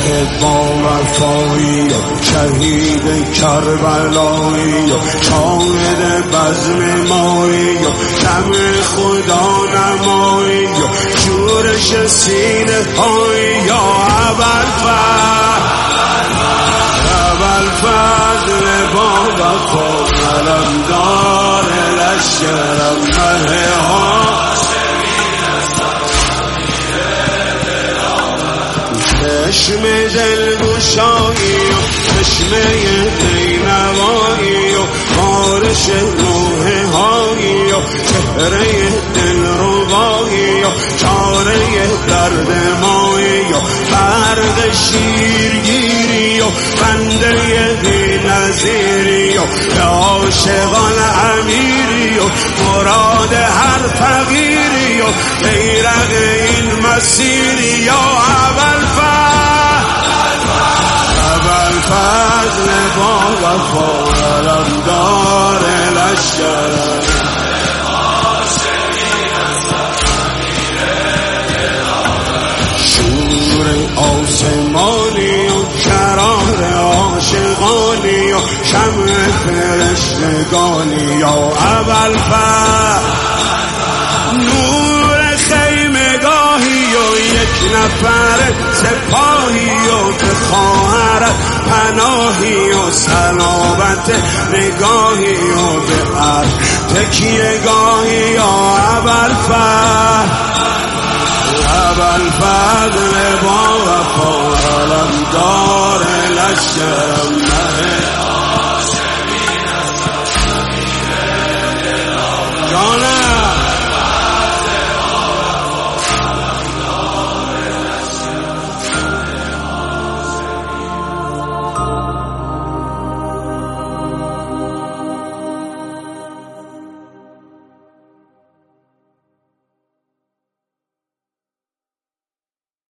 با وفایی شهید کربلایی شاهد بزم مایی شمع خدا نمایی شورش سینه هایی یا ابوالفضل با وفا علمدار لشکرم مه ها چشم دلگشایی و چشمه بینوایی و بارش روح هایی و چهره دلربایی و چاره درد مایی و برق شیرگیری و بنده بی نظیری و عاشقان امیری و مراد هر فقیری و بیرق این مسیری یا ابوالفضل با وفا علمدار لشکرم شور آسمانی و شرار عاشقانی و شمع فرشتگانی یا ابوالفضل نور خیمگاهی و یک نفر سپاهی و به خواهرت پناهی و سلامت نگاهی و به عرض تکیه گاهی یا ابوالفضل با وفا علمدار لشکر